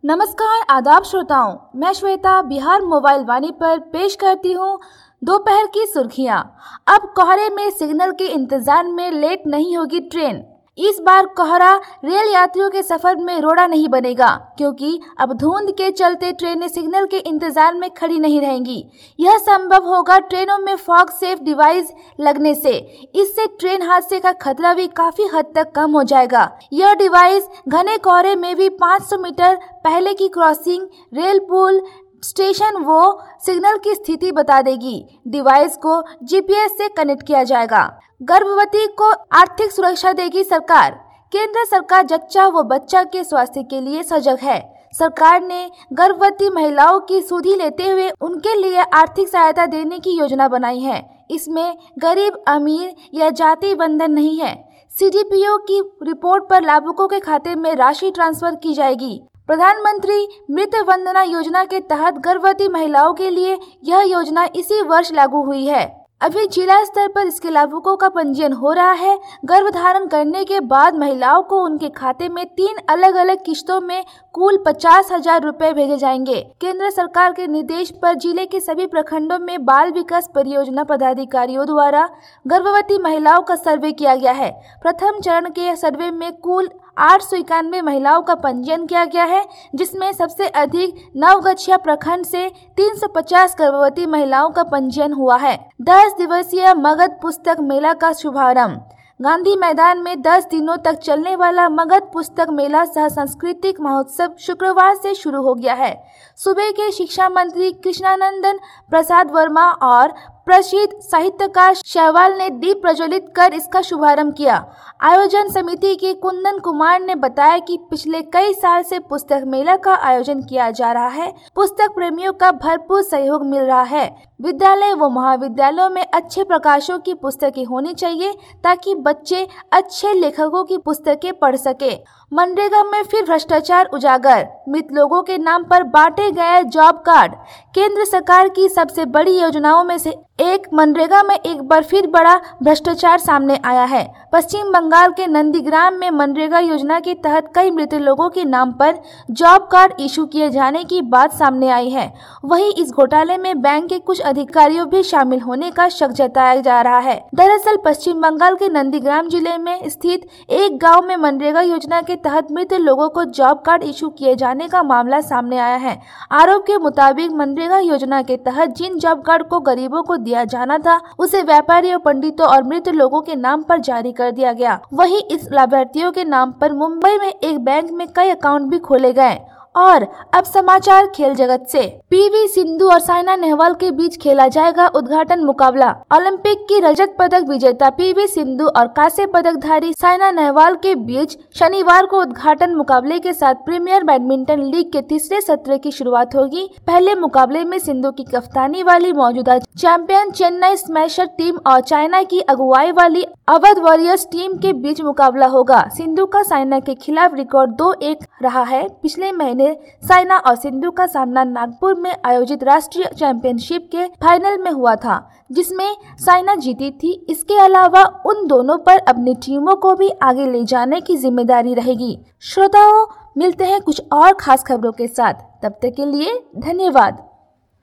नमस्कार आदाब श्रोताओं, मैं श्वेता बिहार मोबाइल वाणी पर पेश करती हूँ दोपहर की सुर्खियाँ। अब कोहरे में सिग्नल के इंतजार में लेट नहीं होगी ट्रेन। इस बार कोहरा रेल यात्रियों के सफर में रोड़ा नहीं बनेगा, क्योंकि अब धुंध के चलते ट्रेनें सिग्नल के इंतजार में खड़ी नहीं रहेंगी। यह संभव होगा ट्रेनों में फॉग सेफ डिवाइस लगने से। इससे ट्रेन हादसे का खतरा भी काफी हद तक कम हो जाएगा। यह डिवाइस घने कोहरे में भी 500 मीटर पहले की क्रॉसिंग, रेल पुल, स्टेशन वो सिग्नल की स्थिति बता देगी। डिवाइस को जीपीएस से कनेक्ट किया जाएगा। गर्भवती को आर्थिक सुरक्षा देगी सरकार। केंद्र सरकार जच्चा व बच्चा के स्वास्थ्य के लिए सजग है। सरकार ने गर्भवती महिलाओं की सुधि लेते हुए उनके लिए आर्थिक सहायता देने की योजना बनाई है। इसमें गरीब अमीर या जाति बंधन नहीं है। सीडीपीओ की रिपोर्ट पर लाभुकों के खाते में राशि ट्रांसफर की जाएगी। प्रधानमंत्री मृत वंदना योजना के तहत गर्भवती महिलाओं के लिए यह योजना इसी वर्ष लागू हुई है। अभी जिला स्तर पर इसके लाभुकों का पंजीयन हो रहा है। गर्भधारण करने के बाद महिलाओं को उनके खाते में 3 अलग अलग किश्तों में कुल 50,000 रुपए भेजे जाएंगे। केंद्र सरकार के निर्देश पर जिले के सभी प्रखंडों में बाल विकास परियोजना पदाधिकारियों द्वारा गर्भवती महिलाओं का सर्वे किया गया है। प्रथम चरण के सर्वे में कुल 891 महिलाओं का पंजीयन किया गया है, जिसमें सबसे अधिक नवगछिया प्रखंड से 350 गर्भवती महिलाओं का पंजीयन हुआ है। 10 दिवसीय मगध पुस्तक मेला का शुभारंभ। गांधी मैदान में 10 दिनों तक चलने वाला मगध पुस्तक मेला सह सांस्कृतिक महोत्सव शुक्रवार से शुरू हो गया है। सूबे के शिक्षा मंत्री कृष्णानंदन प्रसाद वर्मा और प्रसिद्ध साहित्यकार शैवाल ने दीप प्रज्वलित कर इसका शुभारंभ किया। आयोजन समिति के कुंदन कुमार ने बताया कि पिछले कई साल से पुस्तक मेला का आयोजन किया जा रहा है। पुस्तक प्रेमियों का भरपूर सहयोग मिल रहा है। विद्यालय व महाविद्यालयों में अच्छे प्रकाशों की पुस्तकें होनी चाहिए, ताकि बच्चे अच्छे लेखकों की पुस्तकें पढ़ सके। मनरेगा में फिर भ्रष्टाचार उजागर। मृत लोगों के नाम पर बांटे गए जॉब कार्ड। केंद्र सरकार की सबसे बड़ी योजनाओं में से एक मनरेगा में एक बार फिर बड़ा भ्रष्टाचार सामने आया है। पश्चिम बंगाल के नंदीग्राम में मनरेगा योजना के तहत कई मृत लोगों के नाम पर जॉब कार्ड इशू किए जाने की बात सामने आई है। वहीं इस घोटाले में बैंक के कुछ अधिकारियों भी शामिल होने का शक जताया जा रहा है। दरअसल पश्चिम बंगाल के नंदीग्राम जिले में स्थित एक गाँव में मनरेगा योजना के तहत मृत लोगों को जॉब कार्ड इशू किए जाने का मामला सामने आया है। आरोप के मुताबिक मनरेगा योजना के तहत जिन जॉब कार्ड को गरीबों को दिया जाना था, उसे व्यापारियों, पंडितों और मृत लोगों के नाम पर जारी कर दिया गया। वहीं इस लाभार्थियों के नाम पर मुंबई में एक बैंक में कई अकाउंट भी खोले गए। और अब समाचार खेल जगत से। पीवी सिंधु और साइना नेहवाल के बीच खेला जाएगा उद्घाटन मुकाबला। ओलंपिक की रजत पदक विजेता पीवी सिंधु और कांस्य पदकधारी साइना नेहवाल के बीच शनिवार को उद्घाटन मुकाबले के साथ प्रीमियर बैडमिंटन लीग के तीसरे सत्र की शुरुआत होगी। पहले मुकाबले में सिंधु की कप्तानी वाली मौजूदा चैंपियन चेन्नई स्मैशर टीम और चाइना की अगुवाई वाली अवध वॉरियर्स टीम के बीच मुकाबला होगा। सिंधु का साइना के खिलाफ रिकॉर्ड 2-1 रहा है। पिछले महीने साइना और सिंधु का सामना नागपुर में आयोजित राष्ट्रीय चैंपियनशिप के फाइनल में हुआ था, जिसमें साइना जीती थी। इसके अलावा उन दोनों पर अपनी टीमों को भी आगे ले जाने की जिम्मेदारी रहेगी। श्रोताओं, मिलते हैं कुछ और खास खबरों के साथ। तब तक के लिए धन्यवाद।